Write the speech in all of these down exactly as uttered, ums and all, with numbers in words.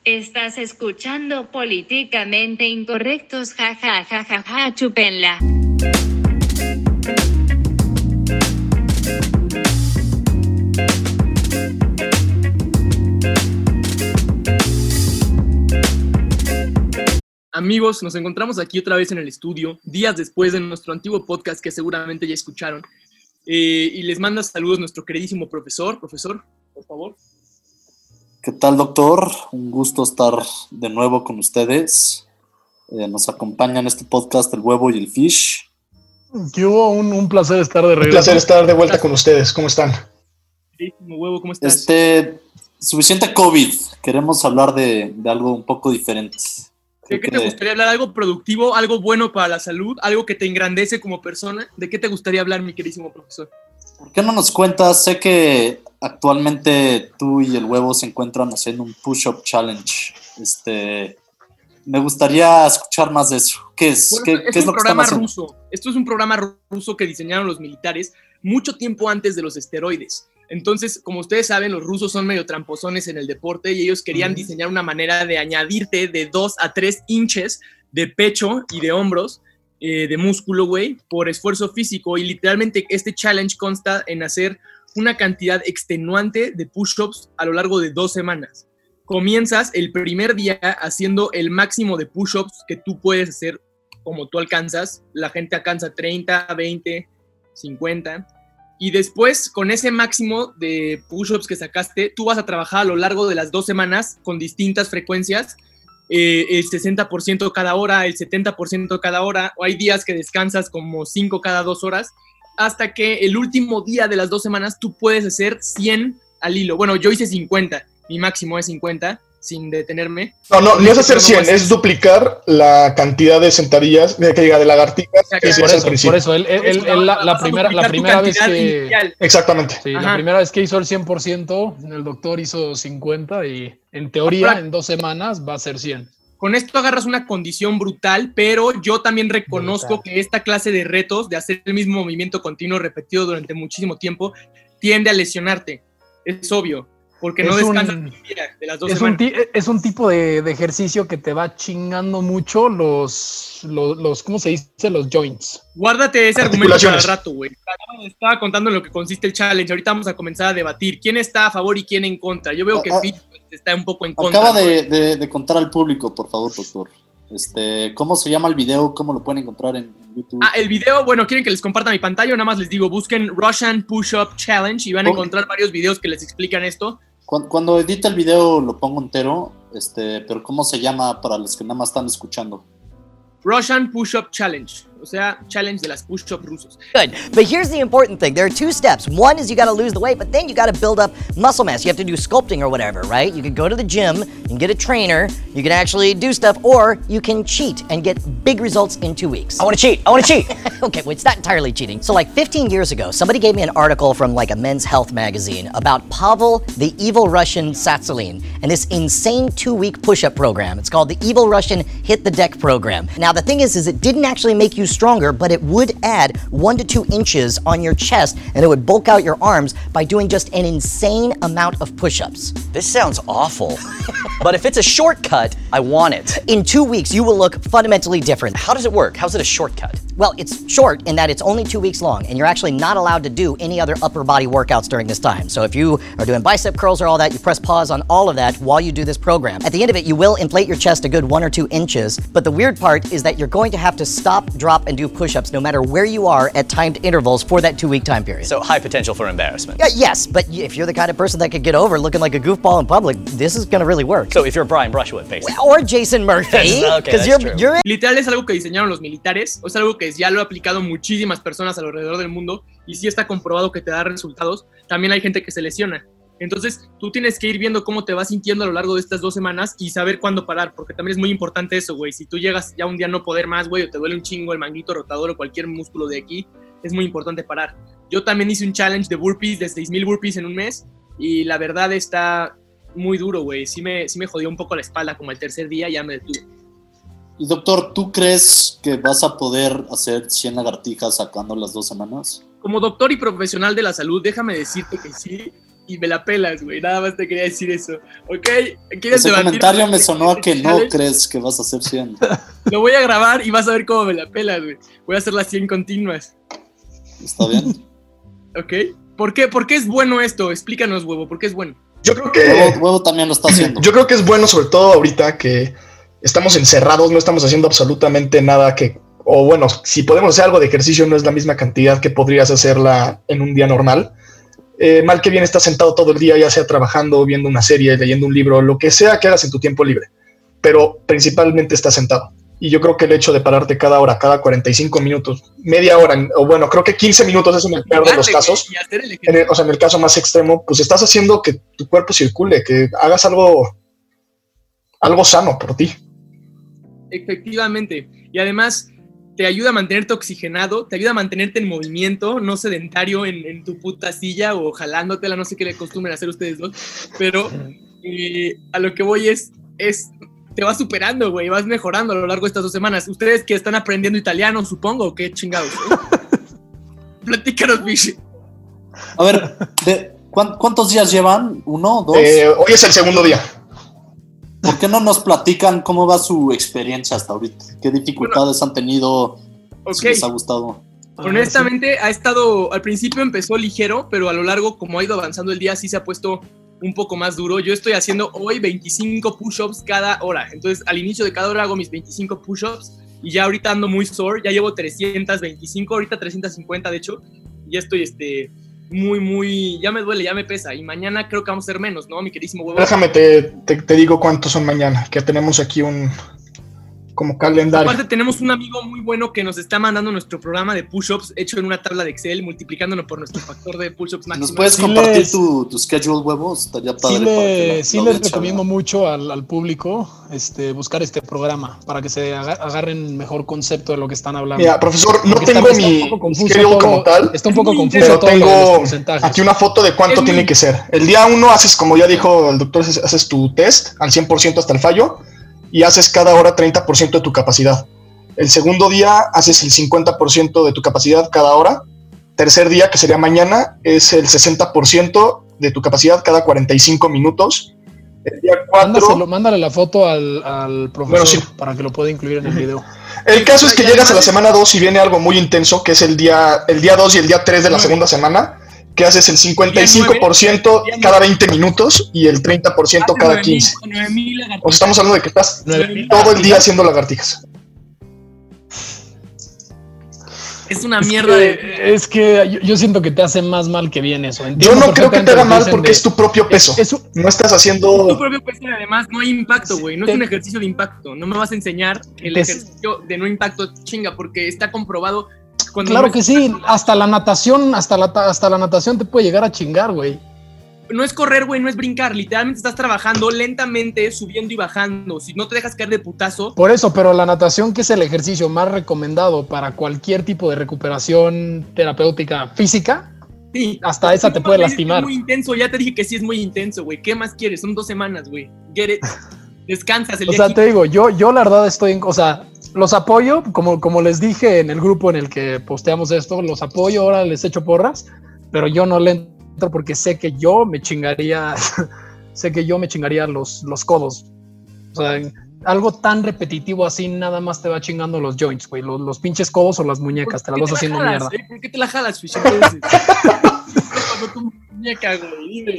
Estás escuchando Políticamente Incorrectos, ja ja ja ja ja, chúpenla. Amigos, nos encontramos aquí otra vez en el estudio, días después de nuestro antiguo podcast que seguramente ya escucharon. Eh, y les manda saludos nuestro queridísimo profesor. Profesor, por favor. ¿Qué tal, doctor? Un gusto estar de nuevo con ustedes. Eh, nos acompaña en este podcast el huevo y el fish. Que hubo un, un placer estar de regreso. Un placer estar de vuelta con ustedes. ¿Cómo están? Queridísimo huevo, ¿cómo estás? Este, suficiente COVID. Queremos hablar de, de algo un poco diferente. ¿De qué te gustaría hablar? ¿Algo productivo, algo bueno para la salud, algo que te engrandece como persona? ¿De qué te gustaría hablar, mi queridísimo profesor? ¿Por qué no nos cuentas? Sé que actualmente tú y el huevo se encuentran haciendo un push-up challenge. Este, me gustaría escuchar más de eso. ¿Qué es? Bueno, ¿Qué, es ¿qué es un lo que están programa haciendo? ruso. Esto es un programa ruso que diseñaron los militares mucho tiempo antes de los esteroides. Entonces, como ustedes saben, los rusos son medio tramposones en el deporte y ellos querían uh-huh. diseñar una manera de añadirte de dos a tres inches de pecho y de hombros, eh, de músculo, güey, por esfuerzo físico. Y literalmente este challenge consta en hacer una cantidad extenuante de push-ups a lo largo de dos semanas. Comienzas el primer día haciendo el máximo de push-ups que tú puedes hacer como tú alcanzas. La gente alcanza treinta, veinte, cincuenta. Y después, con ese máximo de push-ups que sacaste, tú vas a trabajar a lo largo de las dos semanas con distintas frecuencias, eh, el sesenta por ciento cada hora, el setenta por ciento cada hora, o hay días que descansas como cinco cada dos horas, hasta que el último día de las dos semanas tú puedes hacer cien al hilo. Bueno, yo hice cincuenta, mi máximo es cincuenta, sin detenerme. No, no, no es hacer cien, es duplicar la cantidad de sentadillas, de que diga, de lagartijas. O sea, que por, eso, por eso, él, él, él, él la, la primera, la primera vez que... Inicial. Exactamente. Sí, la primera vez que hizo el cien por ciento, el doctor hizo cincuenta y en teoría Ahora, en dos semanas va a ser cien. Con esto agarras una condición brutal, pero yo también reconozco brutal. que esta clase de retos, de hacer el mismo movimiento continuo repetido durante muchísimo tiempo, tiende a lesionarte. Es obvio. Porque es no descansas un, de las dos es semanas. Un ti, es un tipo de, de ejercicio que te va chingando mucho los, los, los, ¿cómo se dice? Los joints. Guárdate ese argumento para el rato, güey. Estaba contando en lo que consiste el challenge. Ahorita vamos a comenzar a debatir quién está a favor y quién en contra. Yo veo que ah, Pete está un poco en contra. Acaba de, de, de contar al público, por favor, doctor. Este, ¿cómo se llama el video? ¿Cómo lo pueden encontrar en YouTube? Ah, el video, bueno, ¿quieren que les comparta mi pantalla o nada más les digo? Busquen Russian Push-Up Challenge y van a encontrar varios videos que les explican esto. Cuando, cuando edite el video lo pongo entero, este, pero ¿cómo se llama para los que nada más están escuchando? Russian Push-Up Challenge, o sea, challenge de las push-up rusos. Good, but here's the important thing. There are two steps. One is you got to lose the weight, but then you got to build up muscle mass. You have to do sculpting or whatever, right? You can go to the gym and get a trainer. You can actually do stuff, or you can cheat and get big results in two weeks. I want to cheat. I want to cheat. Okay, well, it's not entirely cheating. So like fifteen years ago, somebody gave me an article from like a Men's Health magazine about Pavel, the evil Russian Tsatsouline, and this insane two-week push-up program. It's called the Evil Russian Hit the Deck program. Now, the thing is, is it didn't actually make you stronger, but it would add one to two inches on your chest, and it would bulk out your arms by doing just an insane amount of push-ups. This sounds awful. But if it's a shortcut, I want it. In two weeks, you will look fundamentally different. How does it work? How's it a shortcut? Well, it's short in that it's only two weeks long, and you're actually not allowed to do any other upper body workouts during this time. So if you are doing bicep curls or all that, you press pause on all of that while you do this program. At the end of it, you will inflate your chest a good one or two inches, but the weird part is that you're going to have to stop, drop, and do push-ups no matter where you are at timed intervals for that two-week time period. So high potential for embarrassment. Uh, yes, but if you're the kind of person that could get over looking like a goofball in public, this is going to really work. So if you're Brian Brushwood, basically. Or Jason Murphy, because okay, you're, you're... Literal es algo que diseñaron los militares, o es algo que ya lo ha aplicado muchísimas personas alrededor del mundo y sí está comprobado que te da resultados. También hay gente que se lesiona. Entonces, tú tienes que ir viendo cómo te vas sintiendo a lo largo de estas dos semanas y saber cuándo parar, porque también es muy importante eso, güey. Si tú llegas ya un día a no poder más, güey, o te duele un chingo el manguito rotador o cualquier músculo de aquí, es muy importante parar. Yo también hice un challenge de burpees, de seis mil burpees en un mes, y la verdad está muy duro, güey. Sí me, sí me jodió un poco la espalda, como el tercer día ya me detuve. Y doctor, ¿tú crees que vas a poder hacer cien lagartijas sacando las dos semanas? Como doctor y profesional de la salud, déjame decirte que sí, y me la pelas, güey. Nada más te quería decir eso. ¿Ok? Ese comentario me sonó a que no crees que vas a hacer cien. Lo voy a grabar y vas a ver cómo me la pelas, güey. Voy a hacer las cien continuas. Está bien. ¿Ok? ¿Por qué? ¿Por qué es bueno esto? Explícanos, huevo. ¿Por qué es bueno? Yo creo que... Huevo, huevo también lo está haciendo. Yo creo que es bueno, sobre todo ahorita que estamos encerrados, no estamos haciendo absolutamente nada que... O bueno, si podemos hacer algo de ejercicio, no es la misma cantidad que podrías hacerla en un día normal. Eh, mal que bien estás sentado todo el día, ya sea trabajando, viendo una serie, leyendo un libro, lo que sea que hagas en tu tiempo libre. Pero principalmente estás sentado. Y yo creo que el hecho de pararte cada hora, cada cuarenta y cinco minutos, media hora, o bueno, creo que quince minutos es en el peor de los casos. En el, o sea, en el caso más extremo, pues estás haciendo que tu cuerpo circule, que hagas algo, algo sano por ti. Efectivamente. Y además te ayuda a mantenerte oxigenado, te ayuda a mantenerte en movimiento, no sedentario en, en tu puta silla o jalándotela, no sé qué le acostumbren hacer ustedes dos, pero eh, a lo que voy es, es te vas superando, güey, vas mejorando a lo largo de estas dos semanas. Ustedes que están aprendiendo italiano, supongo, ¿qué chingados? ¿eh? Platícanos, Michi. A ver, de, ¿cuántos días llevan? ¿Uno? ¿Dos? Eh, hoy es el segundo día. ¿Por qué no nos platican cómo va su experiencia hasta ahorita? ¿Qué dificultades bueno, han tenido? Okay. Si les ha gustado. Honestamente, ha estado, al principio empezó ligero, pero a lo largo, como ha ido avanzando el día, sí se ha puesto un poco más duro. Yo estoy haciendo hoy veinticinco push-ups cada hora. Entonces, al inicio de cada hora hago mis veinticinco push-ups y ya ahorita ando muy sore. Ya llevo trescientos veinticinco, ahorita trescientos cincuenta, de hecho. Ya estoy, este... muy, muy, ya me duele, ya me pesa, y mañana creo que vamos a ser menos, ¿no, mi queridísimo huevo? Déjame, te, te, te digo cuántos son mañana, que tenemos aquí un, como calendario. Aparte tenemos un amigo muy bueno que nos está mandando nuestro programa de push-ups hecho en una tabla de Excel, multiplicándolo por nuestro factor de push-ups máximo. ¿Nos puedes sí compartir les, tu, tu schedule, huevos? Estaría padre. Sí, le, la, sí la les recomiendo mucho al, al público este, buscar este programa para que se agarren mejor concepto de lo que están hablando. Mira, profesor, no Porque tengo está, mi está schedule todo, como tal. Está un poco confuso pero todo tengo lo de los porcentajes. Aquí una foto de cuánto es tiene muy... que ser. El día uno haces, como ya dijo el doctor, haces tu test al cien por ciento hasta el fallo y haces cada hora treinta por ciento de tu capacidad. El segundo día haces el cincuenta por ciento de tu capacidad cada hora. Tercer día, que sería mañana, es el sesenta por ciento de tu capacidad cada cuarenta y cinco minutos. El día cuatro... Mándaselo, mándale la foto al, al profesor bueno, sí. para que lo pueda incluir en el video. El caso es que llegas a la semana dos y viene algo muy intenso, que es el día el día dos y el día tres de la segunda semana, que haces el cincuenta y cinco por ciento cada veinte minutos y el treinta por ciento cada quince. O sea, estamos hablando de que estás todo el día haciendo lagartijas. Es una es mierda que, de... Es que yo, yo siento que te hace más mal que bien eso. Entiendo yo no creo que te haga mal porque de, es tu propio peso. Es, es, no estás haciendo... Es tu propio peso y además no hay impacto, güey. No es un ejercicio de impacto. No me vas a enseñar el ejercicio de no impacto, chinga, porque está comprobado... Cuando claro no que sí. Hasta la natación, hasta la, hasta la natación te puede llegar a chingar, güey. No es correr, güey, no es brincar. Literalmente estás trabajando lentamente, subiendo y bajando. Si no te dejas caer de putazo. Por eso, pero la natación, que es el ejercicio más recomendado para cualquier tipo de recuperación terapéutica física, sí, hasta esa te puede lastimar. Es muy intenso, ya te dije que sí es muy intenso, güey. ¿Qué más quieres? Son dos semanas, güey. Get it. Descansas el día. O sea, te digo, yo, yo la verdad estoy en... O sea, los apoyo, como, como les dije en el grupo en el que posteamos esto, los apoyo, ahora les echo porras, pero yo no le porque sé que yo me chingaría sé que yo me chingaría los, los codos. O sea, algo tan repetitivo así nada más te va chingando los joints, güey, los, los pinches codos o las muñecas, te las vas haciendo jalas, mierda. ¿eh? ¿Por qué te la jalas, Fish? Entonces, tu muñeca, güey, dime, ¿eh?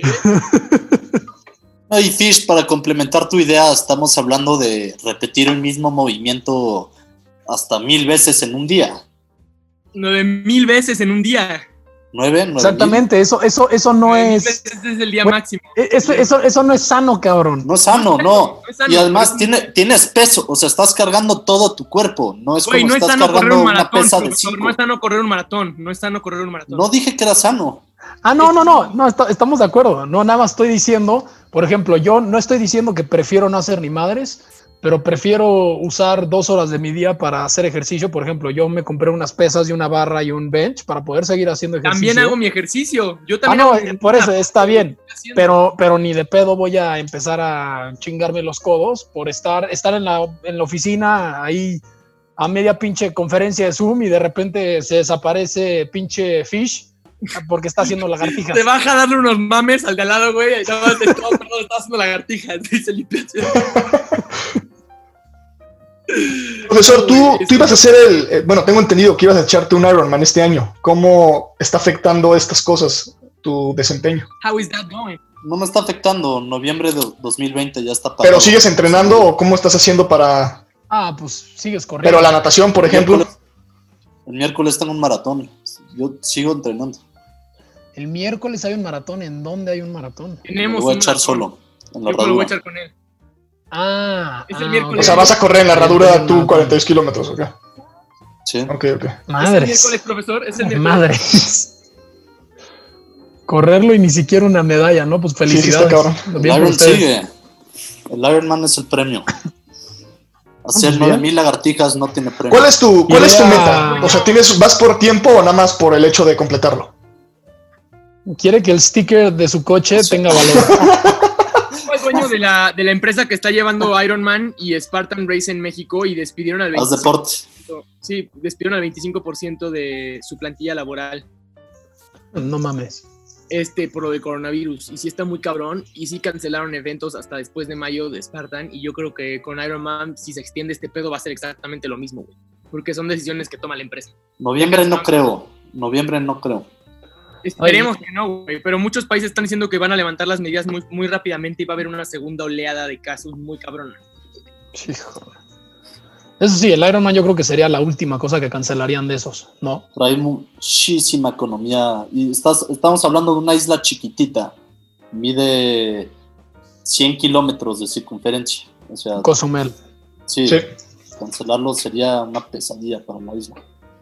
No, y Fish, para complementar tu idea, estamos hablando de repetir el mismo movimiento hasta mil veces en un día. Nueve mil veces en un día. ¿Nueve? ¿Nueve Exactamente, mil? eso, eso, eso no es... Ese es el día bueno, máximo. Eso, eso, eso no es sano, cabrón. No es sano, no. no es sano, y además es tiene, tienes peso, o sea, estás cargando todo tu cuerpo. No es Güey, como no estás es sano cargando un una maratón, pesa de profesor, cinco. no es sano correr un maratón, no es sano correr un maratón. No dije que era sano. Ah, no, no, no, no, está, estamos de acuerdo. No, nada más estoy diciendo, por ejemplo, yo no estoy diciendo que prefiero no hacer ni madres, pero prefiero usar dos horas de mi día para hacer ejercicio. Por ejemplo, yo me compré unas pesas y una barra y un bench para poder seguir haciendo ejercicio. También hago mi ejercicio. Yo también ah, no, hago por eso está bien. Pero, pero ni de pedo voy a empezar a chingarme los codos por estar, estar en la, en la oficina ahí a media pinche conferencia de Zoom y de repente se desaparece pinche Fish porque está haciendo lagartijas. Te baja a darle unos mames al de al lado, güey. Y no, te, todo, perdón, está haciendo lagartijas. Dice limpia. Profesor, tú, tú ibas a hacer el... Eh, bueno, tengo entendido que ibas a echarte un Ironman este año. ¿Cómo está afectando estas cosas tu desempeño? How is that going? No me está afectando. Noviembre de dos mil veinte ya está ¿Pero sigues entrenando o cómo estás haciendo para...? Ah, pues sigues corriendo. Pero la natación, por ejemplo... Miércoles, el miércoles tengo un maratón. Yo sigo entrenando. El miércoles hay un maratón. ¿En dónde hay un maratón? Tenemos Lo voy a un echar maratón. solo. En la Yo lo voy a herradura. echar con él. Ah, Es el ah, miércoles. O sea, vas a correr en la herradura tú cuarenta y dos kilómetros, ¿ok? Sí. Ok, ok. Es el Madres. miércoles, profesor. Es el miércoles. Madres. Correrlo y ni siquiera una medalla, ¿no? Pues Sí, sí, felicidades. está cabrón. El Bien por Iron ustedes. sigue. El Ironman es el premio. Hacer pues nueve bien. mil lagartijas no tiene premio. ¿Cuál es tu, cuál es tu Idea- meta? O sea, ¿tienes, ¿vas por tiempo o nada más por el hecho de completarlo? Quiere que el sticker de su coche Sí. tenga valor. Fue el dueño de la, de la empresa que está llevando Ironman y Spartan Race en México y despidieron al Haz veinticinco por ciento. deporte. Sí, despidieron al veinticinco por ciento de su plantilla laboral. No mames. Este, por lo de coronavirus. Y sí está muy cabrón. Y sí cancelaron eventos hasta después de mayo de Spartan. Y yo creo que con Ironman, si se extiende este pedo, va a ser exactamente lo mismo, güey. Porque son decisiones que toma la empresa. Noviembre no creo. Noviembre no creo. Esperemos que no, güey. Pero muchos países están diciendo que van a levantar las medidas muy, muy rápidamente y va a haber una segunda oleada de casos muy cabrona. Hijo. Eso sí, el Ironman yo creo que sería la última cosa que cancelarían de esos, ¿no? Pero hay muchísima economía. Y estás, estamos hablando de una isla chiquitita. Mide cien kilómetros de circunferencia. O sea, Cozumel. sí, Sí. cancelarlo sería una pesadilla para la isla.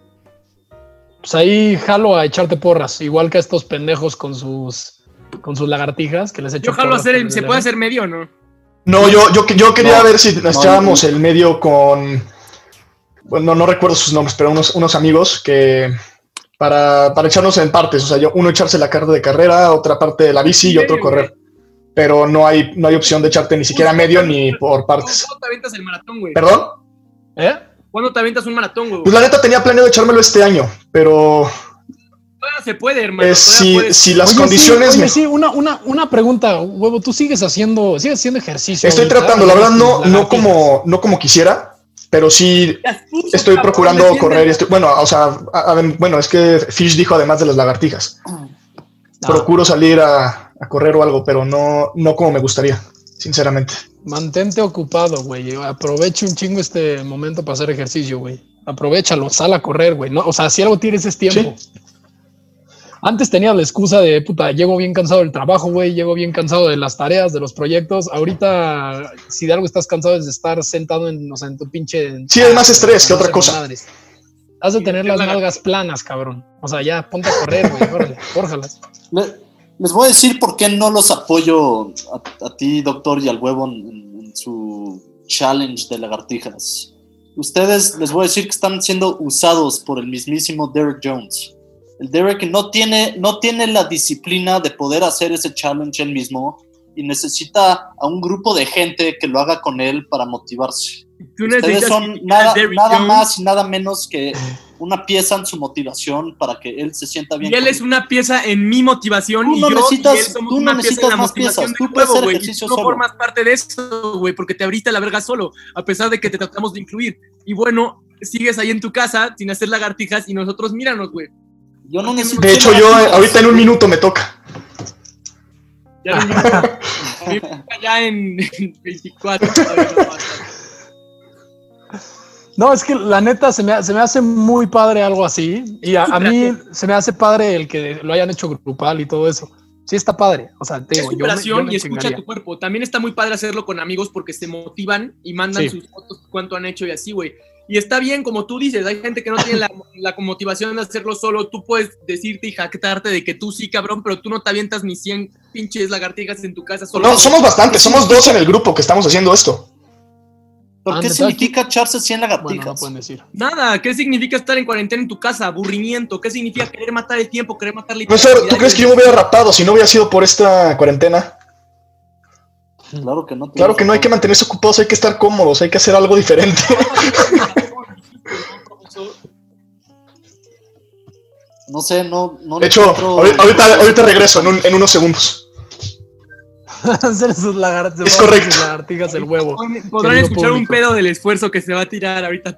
Pues ahí jalo a echarte porras, igual que a estos pendejos con sus con sus lagartijas que les echo Yo jalo porras hacer, por el- el ¿se evento. puede hacer medio o no? No, yo, yo, yo quería No, ver si nos no, echábamos no. el medio con... Bueno, no recuerdo sus nombres, pero unos, unos amigos que... Para, para echarnos en partes, o sea, yo, uno echarse la carta de carrera, otra parte de la bici y otro Medio, correr. Pero no hay, no hay opción de echarte ni siquiera medio ni por partes. ¿Cuándo te avientas el maratón, güey? ¿Perdón? ¿Eh? ¿Cuándo te avientas un maratón, güey? Pues la neta tenía planeado echármelo este año, pero Todavía se puede, hermano. eh, todavía si, puedes. si las Oye, condiciones... Sí, oye, me- sí, una, una, una pregunta, huevo, tú sigues haciendo, sigues haciendo ejercicio. Estoy ahorita? tratando, la verdad no, Las no, lagartijas. como, no como quisiera, pero sí Las puso, estoy cabrón, procurando defiende. correr. y estoy- bueno, o sea, a- a- bueno, es que Fish dijo además de las lagartijas. Ah. Procuro salir a, a correr o algo, pero no, no como me gustaría, sinceramente. Mantente ocupado, güey. Aprovecha un chingo este momento para hacer ejercicio, güey. Aprovechalo, sal a correr, güey. No, o sea, si algo tienes es tiempo. Antes tenía la excusa de, puta, llego bien cansado del trabajo, güey, llego bien cansado de las tareas, de los proyectos. Ahorita, si de algo estás cansado es de estar sentado en, o sea, en tu pinche... Sí, hay más estrés que no otra sé, cosa. madres. Has de tener las nalgas planas, cabrón. O sea, ya, ponte a correr, güey, órale, fórjalas. Le- les voy a decir por qué no los apoyo a, a ti, doctor, y al huevo en, en su challenge de lagartijas. Ustedes, les voy a decir que están siendo usados por el mismísimo Derek Jones. El Derek no tiene, no tiene la disciplina de poder hacer ese challenge él mismo y necesita a un grupo de gente que lo haga con él para motivarse. Tú Ustedes necesitas son criticar nada, a Derrick nada Jones, más y nada menos que una pieza en su motivación para que él se sienta bien. Y él con- es una pieza en mi motivación. Tú y no yo necesitas- y él somos tú no una pieza necesitas en la más motivación piezas, del tú puedes juego, hacer güey. Y ejercicio tú no solo. formas parte de eso, güey, porque te abriste la verga solo, a pesar de que te tratamos de incluir. Y bueno, sigues ahí en tu casa sin hacer lagartijas y nosotros míranos, güey. Yo no necesito De hecho, yo eh, ahorita en un minuto me toca. Ya, no, ya en veinticuatro. todavía no pasa. No, es que la neta se me, se me hace muy padre algo así. Y a, a mí se me hace padre el que lo hayan hecho grupal y todo eso. Sí está padre. O sea, te Es digo, yo me, yo superación me y escucha chingaría. tu cuerpo. También está muy padre hacerlo con amigos porque se motivan y mandan Sí. sus fotos de cuánto han hecho y así, güey. Y está bien, como tú dices, hay gente que no tiene la, la motivación de hacerlo solo. Tú puedes decirte y jactarte de que tú sí, cabrón, pero tú no te avientas ni cien pinches lagartijas en tu casa solo. No, somos bastantes, somos dos en el grupo que estamos haciendo esto. ¿Por qué Ande, significa echarse cien Bueno, lagartijas? no pueden decir. Nada, ¿qué significa estar en cuarentena en tu casa? Aburrimiento. ¿Qué significa querer matar el tiempo, querer matar la Profesor, ¿tú crees que yo me hubiera rapado si no hubiera sido por esta cuarentena? Claro que no. te Claro que no hay que mantenerse ocupados, hay que estar cómodos, hay que hacer algo diferente. No sé, no... no De hecho, encuentro- ahorita, ahorita, ahorita regreso en, un- en unos segundos. Hacer sus lagartijas. Es correcto. Sus lagartijas el huevo. Podrán Querido escuchar un público. pedo del esfuerzo que se va a tirar ahorita.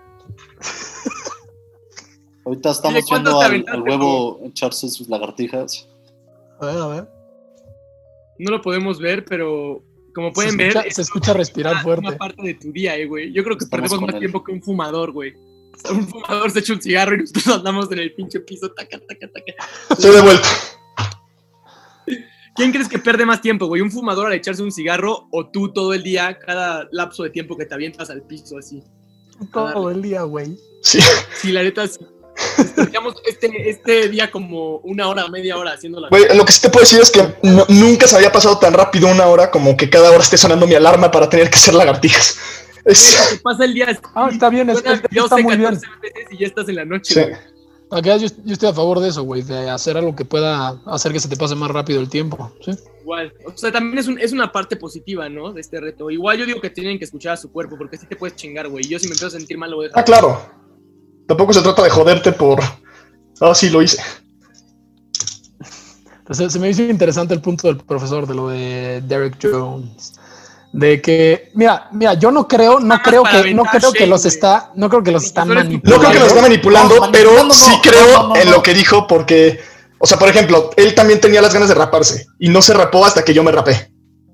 Ahorita estamos Oye, ¿cuántos viendo te al, aventaste, al huevo echarse sus lagartijas. A ver, a ver. No lo podemos ver, pero como Se pueden escucha, ver, se escucha respirar es fuerte. una parte de tu día, eh, güey. Yo creo que Estamos perdemos con más él. tiempo que un fumador, güey. Un fumador se echa un cigarro y nosotros andamos en el pinche piso, taca, taca, taca. Estoy de vuelta. ¿Quién crees que pierde más tiempo, güey? ¿Un fumador al echarse un cigarro o tú todo el día, cada lapso de tiempo que te avientas al piso así? Todo el día, güey. Sí. Sí, la neta, sí. Estaríamos este, este día como una hora, media hora haciendo la... Güey, lo que sí te puedo decir es que no- nunca se había pasado tan rápido una hora como que cada hora esté sonando mi alarma para tener que hacer lagartijas. Es- Te pasa el día... Ah, está bien, es- suena es- doce, está muy bien. catorce veces y ya estás en la noche, sí. güey. Acá yo, yo estoy a favor de eso, güey, de hacer algo que pueda hacer que se te pase más rápido el tiempo. ¿Sí? Igual. O sea, también es, un, es una parte positiva, ¿no? De este reto. Igual yo digo que tienen que escuchar a su cuerpo, porque así te puedes chingar, güey. Yo si me empiezo a sentir mal, lo voy a dejar. Ah, claro. Tampoco se trata de joderte por... Ah, sí, lo hice. Entonces, se me hizo interesante el punto del profesor de lo de Derek Jones. De que, mira, mira, yo no creo, no Nada más creo para que, no aventar creo que shade, los güey. está, no creo que los está Profesor es- No manipulando. creo que lo esté manipulando, No, pero manipulando sí no, creo no, no, no, en no. lo que dijo porque... O sea, por ejemplo, él también tenía las ganas de raparse y no se rapó hasta que yo me rapé.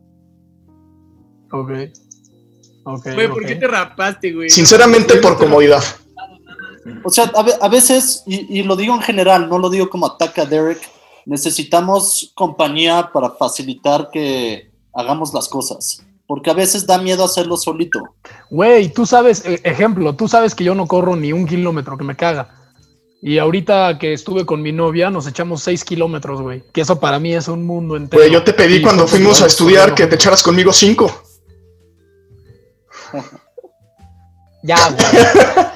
Ok. Ok. Güey, ¿por ok. qué te rapaste, güey? Sinceramente, por comodidad. O sea, a, ve- a veces, y, y lo digo en general, no lo digo como ataque a Derek, necesitamos compañía para facilitar que hagamos las cosas. Porque a veces da miedo hacerlo solito. Güey, tú sabes, eh, ejemplo, tú sabes que yo no corro ni un kilómetro, que me caga. Y ahorita que estuve con mi novia, nos echamos seis kilómetros, güey. Que eso para mí es un mundo entero. Güey, yo te pedí Y cuando fue fuimos a corriendo, estudiar corriendo, que te echaras conmigo cinco. Ya, güey.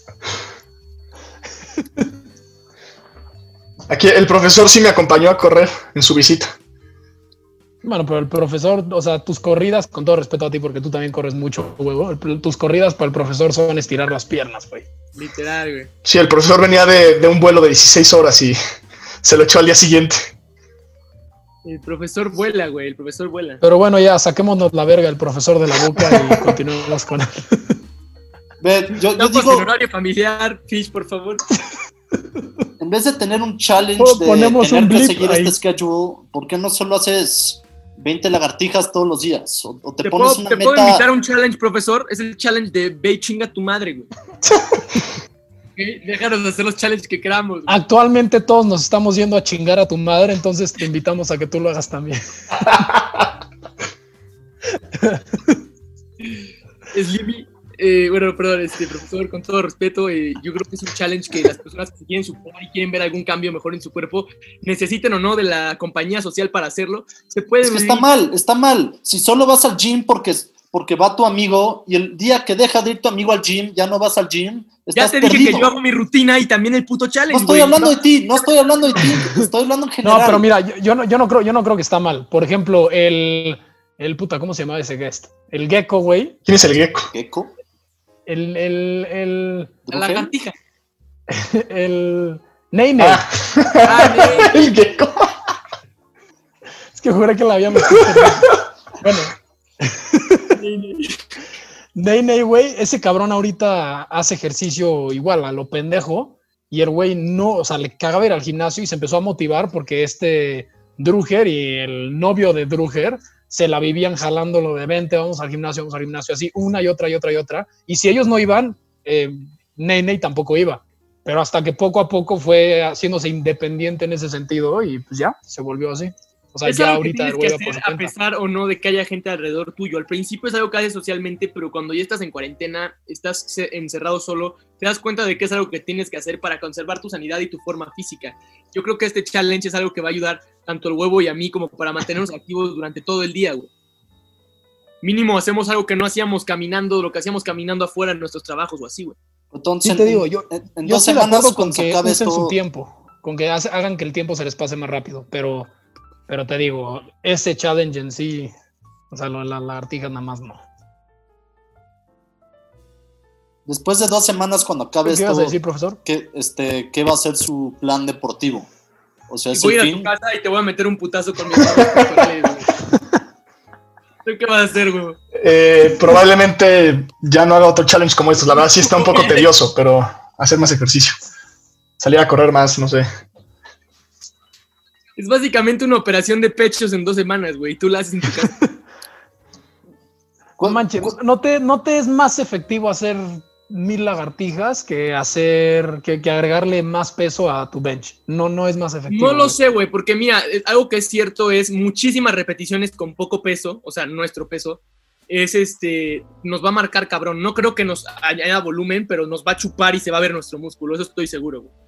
Aquí el profesor sí me acompañó a correr en su visita. Bueno, pero el profesor, o sea, tus corridas, con todo respeto a ti, porque tú también corres mucho, huevo, el- tus corridas para el profesor son estirar las piernas, güey. Literal, güey. Sí, el profesor venía de, de un vuelo de dieciséis horas y se lo echó al día siguiente. El profesor vuela, güey. El profesor vuela. Pero bueno, ya, saquémonos la verga el profesor de la boca y continuemos con él. Ve, yo, yo Estamos digo, en horario familiar, Fish, por favor. en vez de tener un challenge Oh, de ponemos tener un que blip seguir ahí. este schedule, ¿por qué no solo haces veinte lagartijas todos los días? O, o te, ¿Te, pones puedo, una te puedo meta... invitar a un challenge, profesor? Es el challenge de ve y chinga tu madre, güey. Ok, déjanos hacer los challenges que queramos. güey. Actualmente todos nos estamos yendo a chingar a tu madre, entonces te invitamos a que tú lo hagas también. Slimmy, eh, bueno, perdón, este profesor, con todo respeto, eh, yo creo que es un challenge que las personas que se quieren superar y quieren ver algún cambio mejor en su cuerpo, necesiten o no de la compañía social para hacerlo, se puede... Es que está mal, está mal. Si solo vas al gym porque, porque va tu amigo y el día que deja de ir tu amigo al gym, ya no vas al gym, Ya estás te dije perdido. que yo hago mi rutina y también el puto challenge, No estoy güey. hablando de ti, no estoy hablando de ti, estoy hablando en general. No, pero mira, yo, yo no, yo, no creo, yo no creo que está mal. Por ejemplo, el, el puta, ¿cómo se llamaba ese guest? El gecko, güey. ¿Quién es el gecko? ¿Gecko? El, el, el, La lagartija. el Ney Ney. Ah, Ah, güey. el gecko. Es que juré que la había metido. Bueno. Ney Ney, güey, ese cabrón ahorita hace ejercicio igual a lo pendejo y el güey no, o sea, le cagaba ir al gimnasio y se empezó a motivar porque este Druger y el novio de Druger se la vivían jalándolo de vente, vamos al gimnasio, vamos al gimnasio, así una y otra y otra y otra. Y si ellos no iban, eh, Ney Ney tampoco iba. Pero hasta que poco a poco fue haciéndose independiente en ese sentido y pues ya, se volvió así. O sea, Es ya algo que ahorita el tienes güey que va por hacer su a cuenta. pesar o no de que haya gente alrededor tuyo. Al principio es algo que haces socialmente, pero cuando ya estás en cuarentena, estás ce- encerrado solo, te das cuenta de que es algo que tienes que hacer para conservar tu sanidad y tu forma física. Yo creo que este challenge es algo que va a ayudar tanto al huevo y a mí como para mantenernos activos durante todo el día, güey. Mínimo hacemos algo que no hacíamos caminando, lo que hacíamos caminando afuera en nuestros trabajos o así, güey. Entonces, Sí te digo, yo, en, en yo dos estoy de semanas acuerdo con cuando se que acabe usen esto, su tiempo, con que hace- hagan que el tiempo se les pase más rápido, pero, pero te digo, ese challenge en sí, o sea, lo de la lagartija nada más no. Después de dos semanas, cuando acabe ¿Qué esto, ibas a decir, profesor? ¿qué, este, ¿qué va a ser su plan deportivo? O sea, es Voy a el ir a fin. tu casa y te voy a meter un putazo con mis manos corporales, güey. ¿Tú qué vas a hacer, güey? Eh, probablemente ya no haga otro challenge como estos. La verdad sí está un poco tedioso, pero hacer más ejercicio. Salir a correr más, no sé. Es básicamente una operación de pechos en dos semanas, güey. Tú la haces en tu casa. No manches, ¿no te, ¿no te es más efectivo hacer mil lagartijas que hacer, que, que agregarle más peso a tu bench? No, no es más efectivo. No lo güey. sé, güey, porque mira, eh, algo que es cierto es muchísimas repeticiones con poco peso, o sea, nuestro peso, es este, nos va a marcar cabrón. No creo que nos añada volumen, pero nos va a chupar y se va a ver nuestro músculo, eso estoy seguro, güey.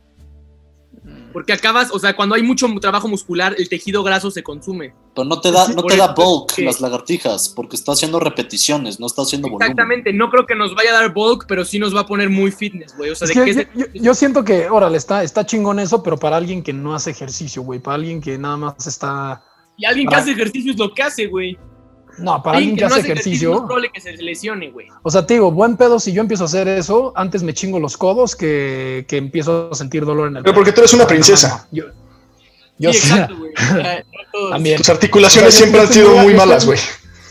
Porque acabas, o sea, cuando hay mucho trabajo muscular, el tejido graso se consume. Pero no te da, no Por te da eso, bulk que- las lagartijas, porque está haciendo repeticiones, no está haciendo volumen. Exactamente, no creo que nos vaya a dar bulk, pero sí nos va a poner muy fitness, güey. O sea, Es de que que yo, ese- yo- yo siento que, órale, está, está chingón eso, pero para alguien que no hace ejercicio, güey, para alguien que nada más está... Y alguien que para- hace ejercicio es lo que hace, güey. No, para alguien que no hace ejercicio... es probable que se lesione, güey. O sea, te digo, buen pedo, si yo empiezo a hacer eso, antes me chingo los codos que, que empiezo a sentir dolor en el Pero pecho. porque tú eres una No, princesa. Yo, yo sí, sí, exacto, güey. O sea, no todos- también. Tus articulaciones O sea, yo- siempre yo han estoy sido muy- muy yo malas, estoy- güey.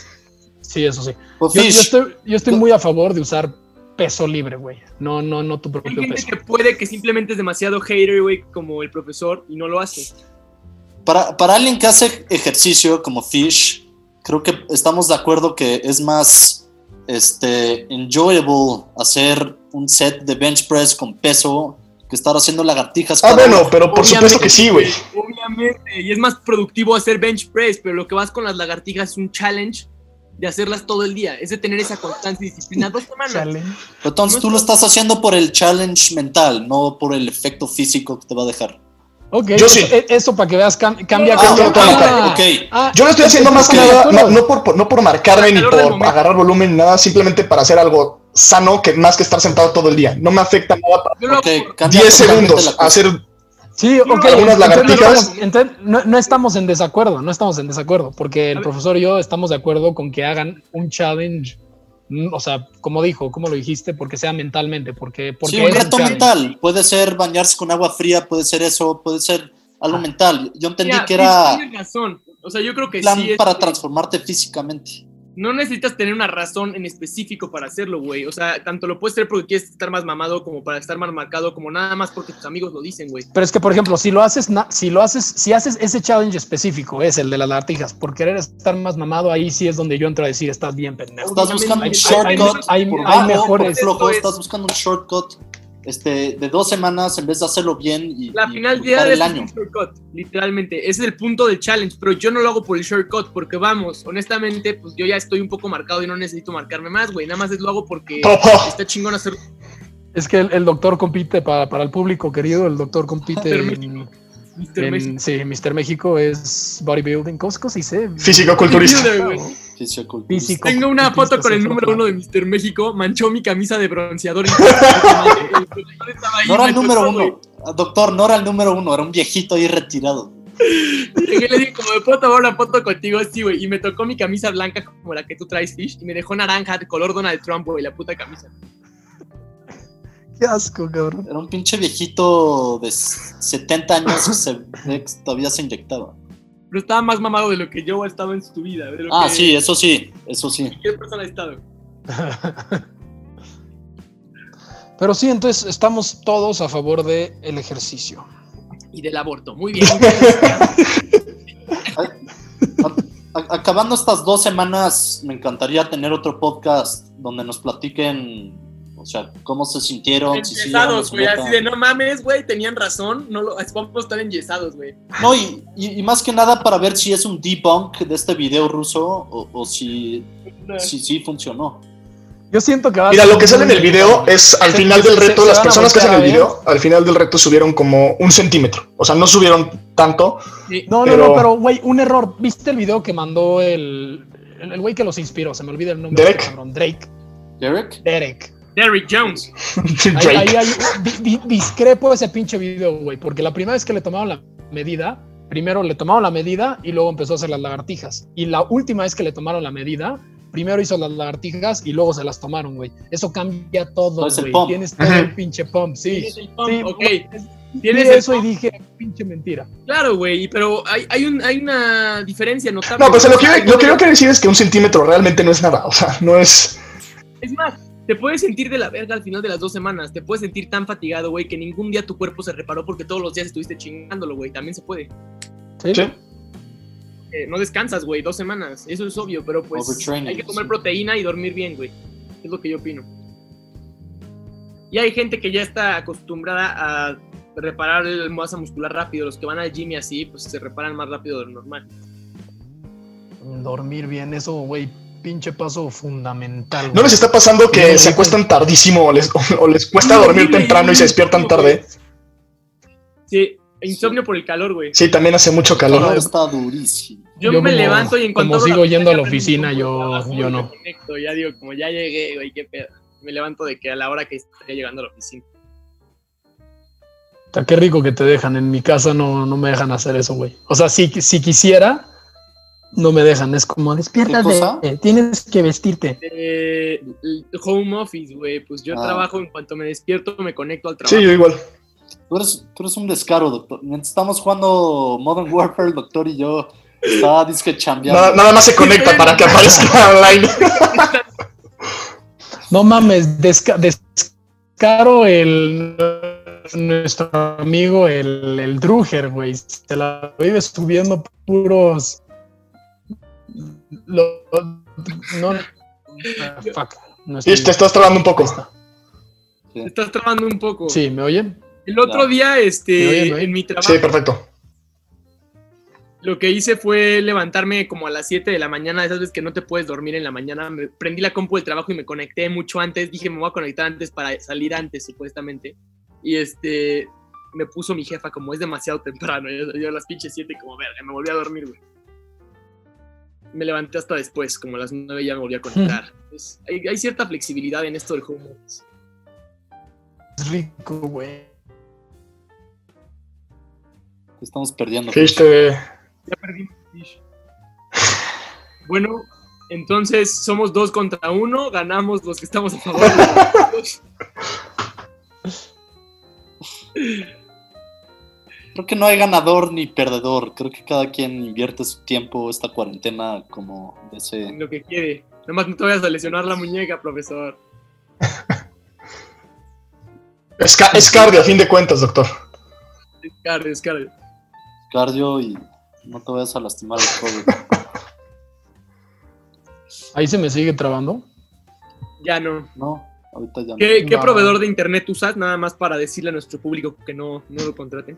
Sí, eso sí. Pues, Yo, yo Fish, estoy, yo estoy muy a favor de usar peso libre, güey. No, no, no tu Hay propio gente peso. que puede que simplemente es demasiado hater, güey, como el profesor, y no lo hace. Para, para alguien que hace ejercicio como Fish, creo que estamos de acuerdo que es más este, enjoyable hacer un set de bench press con peso que estar haciendo lagartijas. Ah, cada bueno, uno. pero por supuesto que sí, güey. Obviamente, y es más productivo hacer bench press, pero lo que vas con las lagartijas es un challenge de hacerlas todo el día, es de tener esa constancia y disciplina dos semanas. Chale. Entonces tú lo estás haciendo por el challenge mental, no por el efecto físico que te va a dejar. Ok, Yo eso, sí. e- eso para que veas cam- cambia. Ah, cambia- ok, ah, ok. ah, Yo lo estoy haciendo más que estoy de nada, no, acuerdo. no por, por- no por marcarme ni Calor del por momento. agarrar volumen ni nada, simplemente para hacer algo sano que más que estar sentado todo el día. No me afecta nada para Yo lo Ok, hago por- cambia diez totalmente segundos la cosa. hacer. Sí, ok. Algunas entonces lagartijas. No estamos, entonces, no, no estamos en desacuerdo, no estamos en desacuerdo, porque el ver. profesor y yo estamos de acuerdo con que hagan un challenge, mm, o sea, como dijo, como lo dijiste, porque sea mentalmente, porque, porque Sí, un es reto challenge. mental. Puede ser bañarse con agua fría, puede ser eso, puede ser algo Ah. mental. Yo entendí Mira, que era tienes razón. O sea, yo creo que un plan sí es- para transformarte físicamente. no necesitas tener una razón en específico para hacerlo, güey. O sea, tanto lo puedes hacer porque quieres estar más mamado, como para estar más marcado, como nada más porque tus amigos lo dicen, güey. Pero es que, por ejemplo, si lo haces, na- si lo haces, si haces ese challenge específico, es el de las lagartijas, por querer estar más mamado, ahí sí es donde yo entro a decir, estás bien pendejo. Estás buscando un Hay- shortcut hay- por hay bajo, mejores- por flojo, Esto es- estás buscando un shortcut este, de dos semanas en vez de hacerlo bien y, La y finalidad buscar es el año. un shortcut, literalmente. Ese es el punto del challenge, pero yo no lo hago por el shortcut, porque vamos, honestamente, pues yo ya estoy un poco marcado y no necesito marcarme más, güey. Nada más es lo hago porque Topo. está chingón hacer. Es que el, el doctor compite para, para el público querido, el doctor compite mister en, mister en- México. sí, mister México es bodybuilding, ¿cómo, cómo se dice? Físico-culturista. Güey. Fisioculturista. Físico. Tengo una culturista, foto con sí, el es número otra uno de palabra. mister México, manchó mi camisa de bronceador. El profesor estaba ahí, No era el me número tocó, uno, güey. Ah, doctor, no era el número uno, era un viejito ahí retirado. Llegué y le dije, como, ¿me puedo tomar una foto contigo? Sí, güey. Y me tocó mi camisa blanca como la que tú traes, Fish, y me dejó naranja de color Donald Trump, güey, la puta camisa. Qué asco, cabrón. Era un pinche viejito de setenta años que se ve que todavía se inyectaba. Pero estaba más mamado de lo que yo he estado en su vida. De lo Ah, que sí, eso sí, eso sí. cualquier persona ha estado. Pero sí, entonces estamos todos a favor del el ejercicio. Y del aborto. Muy bien. A- a- acabando estas dos semanas, me encantaría tener otro podcast donde nos platiquen, o sea, cómo se sintieron, si siguieron Enyesados, su güey. meta. Así de no mames, güey. Tenían razón. No lo, vamos a estar enyesados, güey. No, y, y- y más que nada para ver si es un debunk de este video ruso o, o si si sí funcionó. Yo siento que va a Mira, ser lo que sale en muy- el video es al Se- final del se- reto, se las van a personas que hacen el voltear a video, al final del reto subieron como un centímetro. O sea, no subieron tanto. Sí. No, no, Pero- no, pero güey, un error. ¿Viste el video que mandó el el el güey que los inspiró? Se me olvida el nombre. de Derek. este cabrón. Drake. Derek, Derek. Derrick Jones. Ahí, Drake. ahí hay- di- di- discrepo ese pinche video, güey, porque la primera vez que le tomaron la medida, primero le tomaron la medida y luego empezó a hacer las lagartijas. Y la última vez que le tomaron la medida, primero hizo las lagartijas y luego se las tomaron, güey. Eso cambia todo, Es el güey. pump. Tienes todo el pinche pump, sí. Tienes el pump, Sí, ok. güey. Tienes Vi el eso pump. y dije, pinche mentira. Claro, güey, pero hay, hay, un, hay una diferencia notable. No, pues lo que, O sea, yo, lo que yo quiero decir es que un centímetro realmente no es nada. O sea, no es. Es más, te puedes sentir de la verga al final de las dos semanas. Te puedes sentir tan fatigado, güey, que ningún día tu cuerpo se reparó porque todos los días estuviste chingándolo, güey. También se puede. Sí. Sí. Eh, no descansas, güey, dos semanas. Eso es obvio, pero pues Overtraining, hay que comer sí. proteína y dormir bien, güey. Es lo que yo opino. Y hay gente que ya está acostumbrada a reparar el masa muscular rápido. Los que van al gym y así, pues se reparan más rápido de lo normal. Dormir bien, eso, güey, pinche paso fundamental. ¿No güey. les está pasando Sí, que no, se no, acuestan tardísimo o les, o les cuesta Sí, dormir horrible, temprano y se despiertan tarde? Sí, insomnio por el calor, güey. Sí, también hace mucho El calor calor. está durísimo. Yo, Yo me como- levanto y en cuanto como abro sigo la yendo a la ventana, oficina, prendo yo- un poco de yo trabajo y no. me conecto. Ya digo, como ya llegué, güey, qué pedo. Me levanto de que a la hora que estoy llegando a la oficina. O sea, qué rico que te dejan. En mi casa no, no me dejan hacer eso, güey. O sea, si, si quisiera, no me dejan. Es como, despiértate, ¿Qué cosa? eh, tienes que vestirte. Eh, el home office, güey, pues yo Ah. trabajo en cuanto me despierto, me conecto al trabajo. Sí, yo igual. Tú eres, tú eres un descaro, doctor. Mientras estamos jugando Modern Warfare, el doctor y yo, está disque chambeando. Nada, nada más se conecta para que aparezca online. No mames, desca- descaro el nuestro amigo el, el Druger, güey. Se la vive subiendo puros. Lo- no. ah, fuck. No Sí, estoy- te estás trabando un poco. Ahí está. Te estás trabando un poco. Sí, ¿me oyen? El otro Ya. día, ¿Me este, oyen, güey? en mi trabajo, Sí, perfecto. lo que hice fue levantarme como a las siete de la mañana, esas veces que no te puedes dormir en la mañana. Me prendí la compu del trabajo y me conecté mucho antes. Dije, me voy a conectar antes para salir antes, supuestamente. Y este, me puso mi jefa como es demasiado temprano. Yo, yo a las pinches siete como verga, me volví a dormir, güey. Me levanté hasta después, como a las nueve ya me volví a conectar. Pues, hay, hay cierta flexibilidad en esto del home office. Es rico, güey. Te estamos perdiendo. Fíjate. Ya perdimos. Bueno, entonces somos dos contra uno, ganamos los que estamos a favor de los Creo que no hay ganador ni perdedor. Creo que cada quien invierte su tiempo esta cuarentena como desee. en lo que quiere. Nomás no te vayas a lesionar la muñeca, profesor. Es, ca- es cardio, a fin de cuentas, doctor. Es cardio, es cardio. Cardio y no te vayas a lastimar el COVID. Ahí se me sigue trabando. Ya no. No, ahorita ya no. ¿Qué, qué No. proveedor de internet usas? Nada más para decirle a nuestro público que no, no lo contraten.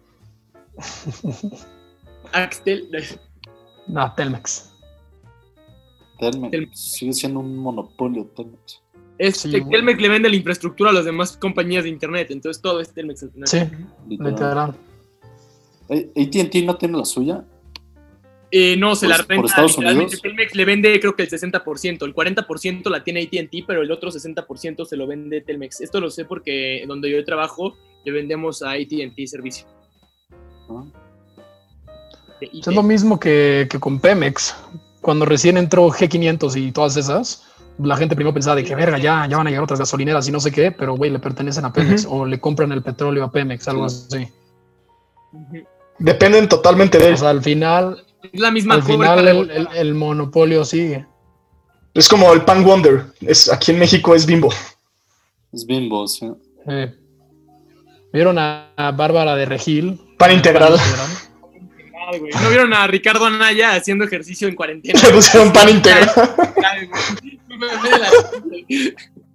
Axtel. No, Telmex. Telmex. Telmex. Sigue siendo un monopolio Telmex. Este, Sí, güey. Telmex le vende la infraestructura a las demás compañías de internet, entonces todo es Telmex al final. Sí, Literal. literal. Eh, ¿A T and T no tiene la suya? Eh, no, se ¿Por- la por renta. Estados Literalmente Unidos? Telmex le vende creo que el sesenta por ciento. El cuarenta por ciento la tiene A T and T, pero el otro sesenta por ciento se lo vende Telmex. Esto lo sé porque donde yo trabajo le vendemos a A T and T servicio. ¿No? De I T. Es lo mismo que, que con Pemex. Cuando recién entró G quinientos y todas esas, la gente primero pensaba de que verga, ya, ya van a llegar otras gasolineras y no sé qué, pero güey, le pertenecen a Pemex o le compran el petróleo a Pemex, algo Sí. así. Ujú. Dependen totalmente de él. O sea, al final, Es la misma al fábrica final de el, volcán. el- el monopolio sigue. Es como el Pan Wonder. Es, aquí en México es Bimbo. Es Bimbo, sí. Eh, ¿Vieron a, a Bárbara de Regil? Pan integral. Ah, güey. ¿No vieron a Ricardo Anaya haciendo ejercicio en cuarentena? Le pusieron pan integral. Ay, güey. Me ve la-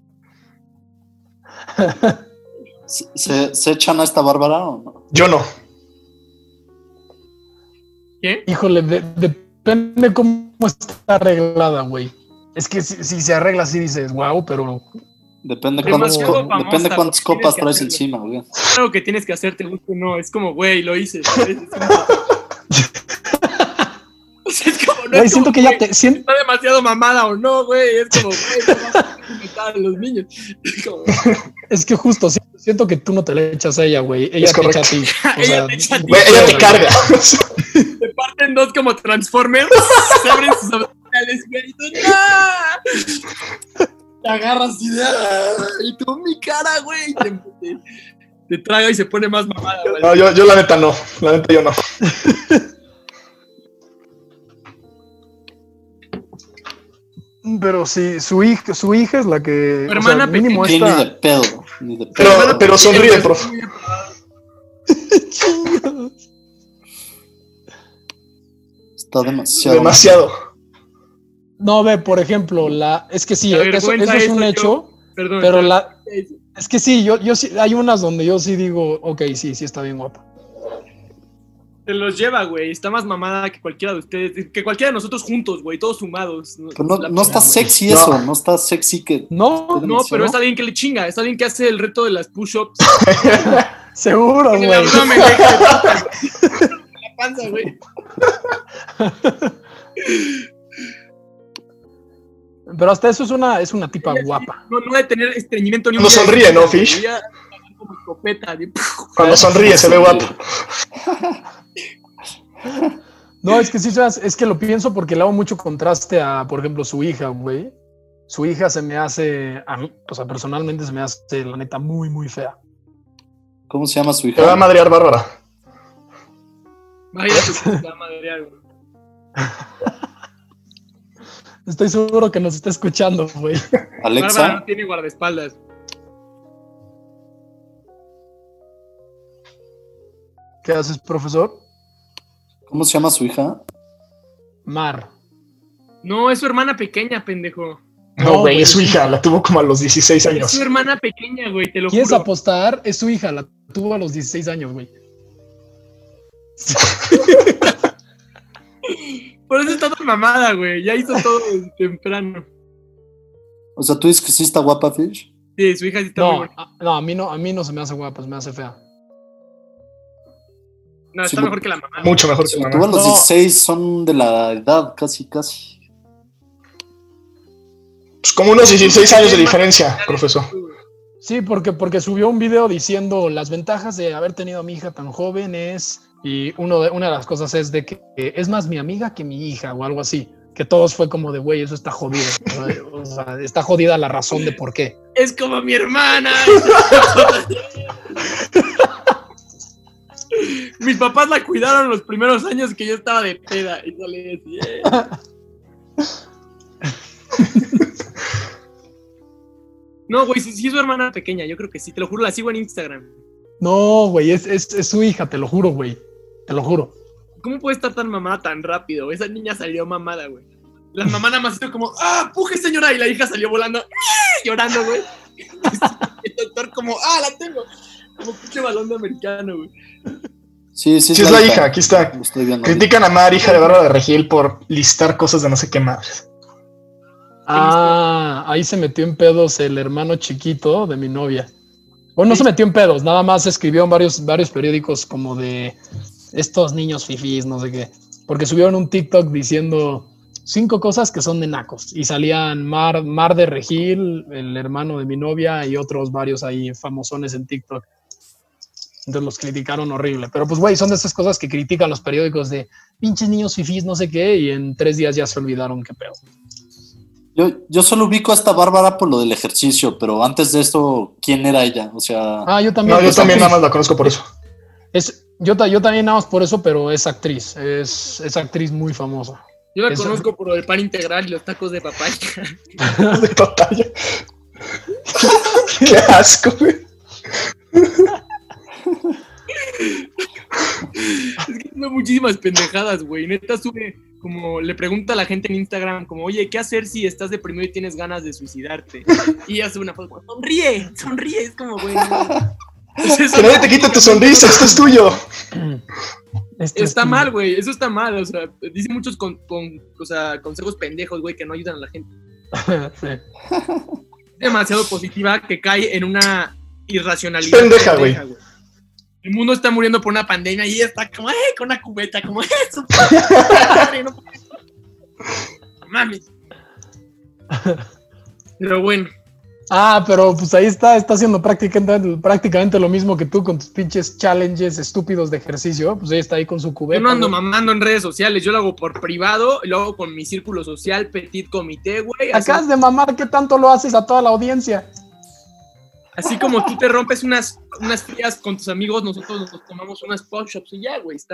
¿Se, se, se echan a esta Bárbara o no? Yo no. ¿Qué? Híjole, de- depende cómo está arreglada, güey. Es que si, si se arregla así dices, wow, pero Depende Demasiado cuántas, co- famosa, depende cuántas güey. copas Tienes traes que encima, güey. Claro que tienes que hacerte gusto, no. Es como, güey, lo hice. ¿sabes? Es como- O sea, es como, no güey, es siento como, que ya güey, te siento, está demasiado mamada o no, güey. Es como, güey, no vas a invitar a los niños. Es como, es que justo siento, siento que tú no te le echas a ella, güey. Ella Es te echa correcto. a ti. O Ella sea, te echa a ti. Güey, ella te carga. te parten dos como Transformers, se abren sus sales, güey, y tú, ¡no! Te agarras y, y tú, mi cara, güey, te, te, te traga y se pone más mamada, güey. No, yo, yo la neta no, la neta yo no. Pero sí, su hija, su hija es la que. Su hermana o sea, mínimo Sí, esta. ni de pedo. Ni de pedo. Pero, pero sonríe, profe. Está demasiado. Demasiado. No, ve, por ejemplo, la. Es que sí, La eso, vergüenza eso es un eso, hecho. yo- Perdón. Pero perdón. la. Es que sí, yo, yo sí, hay unas donde yo sí digo, ok, sí, sí está bien guapa. Se los lleva, güey. Está más mamada que cualquiera de ustedes. Que cualquiera de nosotros juntos, güey. Todos sumados. Pero no, La no está chingada, sexy No. eso, no está sexy que. No, güey. No, pero es alguien que le chinga. Es alguien que hace el reto de las push-ups. seguro, En el güey. abdomen, güey, que le toca, güey. La panza, güey. Pero hasta eso es una, es una tipa guapa. No, no de tener estreñimiento ni un Cuando día de sonríe, ¿no, güey? Fish? Ya, como escopeta. de- Cuando sonríe se ve guapo. No, es que sí, es que lo pienso porque le hago mucho contraste a, por ejemplo, su hija, güey. Su hija se me hace, a mí, o sea, personalmente se me hace, la neta, muy, muy fea. ¿Cómo se llama su Te va a hija? madrear Bárbara. Vaya, tu puta madre, güey. Estoy seguro que nos está escuchando, güey. Bárbara Alexa. no tiene guardaespaldas. ¿Qué haces, profesor? ¿Cómo se llama su hija? Mar. No, es su hermana pequeña, pendejo. No, güey, güey, es su hija, la tuvo como a los dieciséis Es años. su hermana pequeña, güey, te lo ¿Quieres juro. apostar? Es su hija, la tuvo a los dieciséis años, güey. Por eso está tan mamada, güey. Ya hizo todo desde temprano. O sea, tú dices que sí está guapa, Fish. Sí, su hija sí está muy No, bonita. a, no, a mí no, a mí no se me hace guapa, se me hace fea. No, Sí, está lo- mejor que la mamá. Mucho mejor que Si la tú a mamá. los No. dieciséis son de la edad, casi, casi. Pues como unos dieciséis años de diferencia, profesor. Sí, porque, porque subió un video diciendo las ventajas de haber tenido a mi hija tan joven es, y uno de, una de las cosas es de que eh, es más mi amiga que mi hija o algo así. Que todos fue como de, güey, eso está jodido. O sea, está jodida la razón de por qué. Es como mi hermana. Mis papás la cuidaron los primeros años que yo estaba de peda. Y sale así, eh. No, güey, sí, sí es su hermana pequeña. Yo creo que sí, te lo juro, la sigo en Instagram. No, güey, es, es, es su hija, te lo juro, güey. Te lo juro. ¿Cómo puede estar tan mamada tan rápido? Esa niña salió mamada, güey. La mamá nada más hizo como, ¡ah, puje, señora! Y la hija salió volando, ¡ah! Llorando, güey. El doctor como, ¡ah, la tengo! Como pinche balón de americano, güey. Sí, sí, Sí, es la hija, aquí está. Lo estoy viendo. Critican a Mar, hija de Bárbara de Regil, por listar cosas de no sé qué más. Ah, ahí se metió en pedos el hermano chiquito de mi novia. Bueno, no se metió en pedos, nada más escribió en varios, varios periódicos como de estos niños fifís, no sé qué. Porque subieron un TikTok diciendo cinco cosas que son de nacos. Y salían Mar, Mar de Regil, el hermano de mi novia, y otros varios ahí famosones en TikTok. Entonces los criticaron horrible. Pero pues, güey, son de esas cosas que critican los periódicos de pinches niños fifís, no sé qué, y en tres días ya se olvidaron qué pedo. Yo, yo solo ubico a esta Bárbara por lo del ejercicio, pero antes de esto, ¿quién era ella? O sea, Ah, yo también. No, yo es también actriz. nada más la conozco por eso. Es, yo, ta- yo también nada más por eso, pero es actriz. Es, es actriz muy famosa. Yo la Eso- conozco por el pan integral y los tacos de papaya. De papaya. Qué asco, güey. Es que sube muchísimas pendejadas, güey. Neta sube como, le pregunta a la gente en Instagram como, oye, ¿qué hacer si estás deprimido y tienes ganas de suicidarte? Y hace una foto, como, sonríe, sonríe. Es como, güey, no. Es eso, Que nadie te quite tu sonrisa, esto es tuyo. Este Está es- mal, güey, eso está mal. O sea, dice muchos con, con, o sea, consejos pendejos, güey, que no ayudan a la gente. Sí. Es demasiado positiva que cae en una irracionalidad. Pendeja, güey. El mundo está muriendo por una pandemia y ella está como, eh, con una cubeta, como, eh, su madre, no puede ser. Mames. Pero bueno, Ah, pero pues ahí está, está haciendo prácticamente, prácticamente lo mismo que tú con tus pinches challenges estúpidos de ejercicio. Pues ahí está ahí con su cubeta. Yo no ando güey. mamando en redes sociales, yo lo hago por privado, y lo hago con mi círculo social, petit comité, güey. Así, Acabas de mamar, ¿qué tanto lo haces a toda la audiencia? así como tú te rompes unas, unas frías con tus amigos, nosotros nos tomamos unas push-ups y ya, güey. Está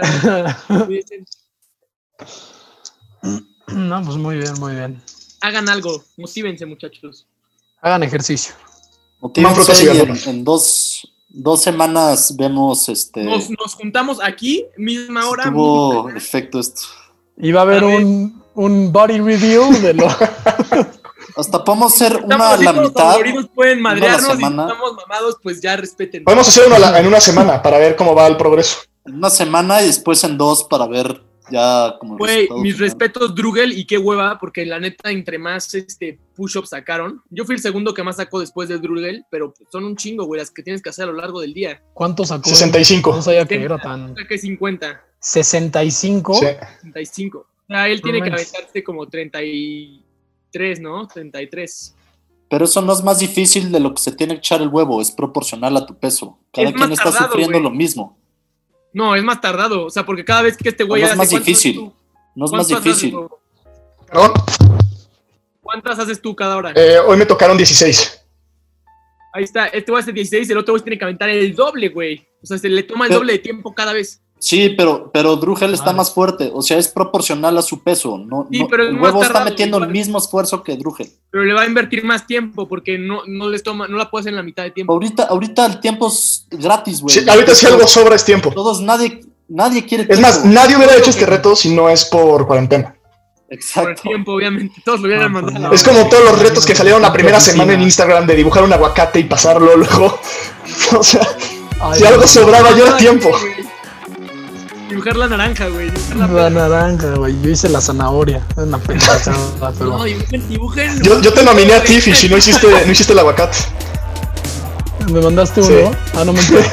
No, pues muy bien, muy bien. Hagan algo, motívense, muchachos. Hagan ejercicio. Motívense frutas y y en, verduras. en dos, dos semanas vemos este. Nos, nos juntamos aquí, misma hora. si tuvo mismo- efecto esto. Y va a haber A ver. un, un body review de lo... Hasta podemos hacer Estamos una a así la todos mitad. favoritos, pueden una a la madrearnos y si semana. estamos mamados, pues ya respeten. Podemos hacer uno a la- en una semana para ver cómo va el progreso. En una semana y después en dos para ver ya como el Güey, resultado mis final. respetos, Drugel, y qué hueva, porque la neta, entre más este, push-ups sacaron, yo fui el segundo que más sacó después de Drugel, pero son un chingo, güey, las que tienes que hacer a lo largo del día. ¿Cuánto sacó? sesenta y cinco. No sabía que era tan... Saqué cincuenta, ¿sesenta y cinco? Sí. treinta y cinco. O sea, él tiene No que manches. aventarse como treinta y tres, ¿no? treinta y tres. Pero eso no es más difícil de lo que se tiene que echar el huevo, es proporcional a tu peso. Cada Es quien más está tardado, sufriendo güey. lo mismo. No, es más tardado, o sea, porque cada vez que este güey No es hace, más ¿cuántas difícil. haces tú? No es más ¿Cuántas haces, difícil. güey? Perdón, ¿Cuántas haces tú cada hora? eh, hoy me tocaron dieciséis. Ahí está, este güey hace dieciséis, el otro güey tiene que aventar el doble, güey. O sea, se le toma el Pero- doble de tiempo cada vez. Sí, pero, pero Drugel está Madre. más fuerte, o sea, es proporcional a su peso. No, Sí, no- pero es el más huevo está tardado, metiendo igual. el mismo esfuerzo que Drugel. Pero le va a invertir más tiempo porque no, no les toma, no la puede hacer en la mitad de tiempo. Ahorita, ahorita el tiempo es gratis, güey. Sí, ahorita si algo sobra es tiempo. Todos, nadie, nadie quiere Es tiempo. más, nadie hubiera hecho este reto si no es por cuarentena. Por el Exacto. tiempo, obviamente. Todos lo hubieran No, pues mandado. no. Es como todos los retos que salieron la primera Oficina. semana en Instagram de dibujar un aguacate y pasarlo luego. O sea, Ay, si algo no. sobraba ya era tiempo. Dibujar la naranja, güey. Dibujar la La naranja, güey. Yo hice la zanahoria. Es una pendejada, pero... No, dibujen, dibujen. Yo, yo te nominé a ti, Fish, y no hiciste, no hiciste el aguacate. ¿Me mandaste uno? Sí. Ah, no me enteré.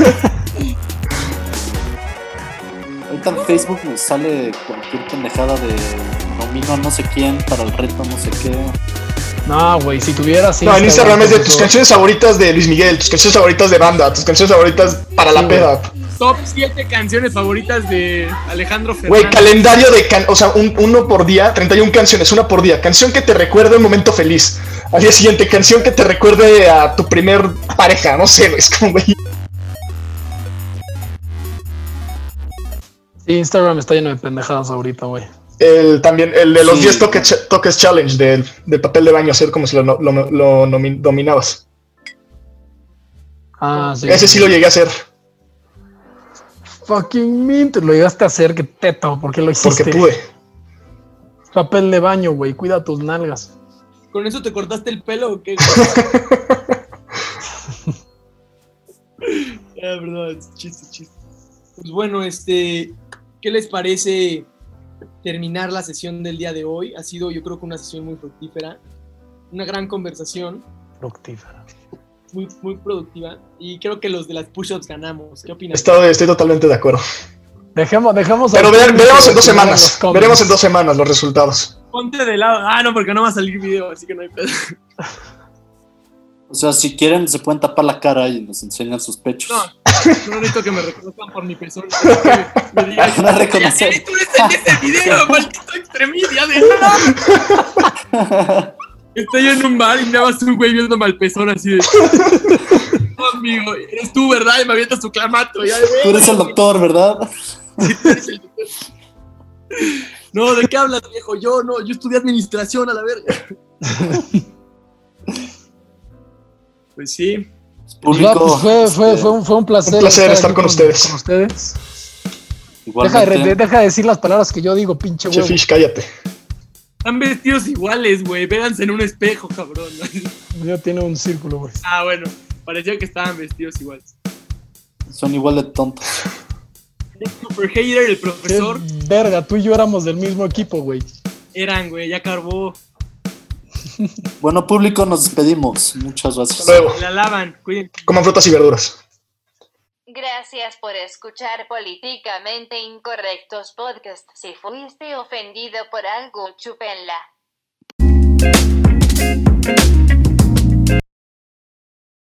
Ahorita en Facebook me sale cualquier pendejada de nomino a no sé quién para el reto no sé qué. No, güey, si tuvieras... No, en Instagram es de tus eso- canciones favoritas de Luis Miguel, tus canciones favoritas de banda, tus canciones favoritas para la Sí, güey. peda. Top siete canciones favoritas de Alejandro Güey, Fernández. calendario de can o sea, un, uno por día, treinta y una canciones, una por día. Canción que te recuerde un momento feliz. Al día siguiente, canción que te recuerde a tu primer pareja, no sé, güey, es como, güey. Sí, Instagram está lleno de pendejadas ahorita, güey. El, también el de los Sí. diez toques, toques challenge del, del papel de baño, hacer como si lo, lo, lo nomi- dominabas. Ah, sí. Ese sí lo llegué a hacer, Fucking mint, lo llegaste a hacer, qué teto, ¿por qué lo hiciste? porque pude. Papel de baño, güey, cuida tus nalgas. ¿Con eso te cortaste el pelo o qué? Ah, verdad, es chiste, chiste. Pues bueno, este, ¿qué les parece terminar la sesión del día de hoy? Ha sido, yo creo que una sesión muy fructífera, una gran conversación, Fructífera. muy, muy productiva, y creo que los de las push-ups ganamos. ¿Qué opinas? Estoy, estoy totalmente de acuerdo. Dejemos, dejemos. Pero a- ver- veremos en dos que pongan los semanas. comments. Veremos en dos semanas los resultados. Ponte de lado. Ah, no, porque no va a salir video, así que no hay pedo. O sea, si quieren se pueden tapar la cara y nos enseñan sus pechos. No, no necesito que me reconozcan por mi persona. Que me digan, Van a reconocer. "Ya, tú no enseñes ese video, maldito extremista de Estoy en un bar y me vas un güey viendo mal pezón así de. No, amigo, eres tú, ¿verdad? Y me avientas tu clamato. Ya, güey, Tú eres el doctor, ¿verdad? Sí, tú eres el doctor. No, ¿de qué hablas, viejo? Yo no, yo estudié administración a la verga. Pues sí. Público. No, pues fue, fue, este, fue, un, fue un placer. Un placer estar aquí con ustedes. Con ustedes. Deja igualmente. de, deja de decir las palabras que yo digo, pinche Che, huevo. Fish, cállate. Están vestidos iguales, güey. Véanse en un espejo, cabrón. Ya tiene un círculo, güey. Ah, bueno. Parecía que estaban vestidos iguales. Son igual de tontos. El super hater, el profesor, Qué verga, tú y yo éramos del mismo equipo, güey. eran, güey, ya carbó. Bueno, público, nos despedimos. Muchas gracias. Hasta luego. La lavan, cuídense. Coman frutas y verduras. Gracias por escuchar Políticamente Incorrectos Podcast. Si fuiste ofendido por algo, chúpenla.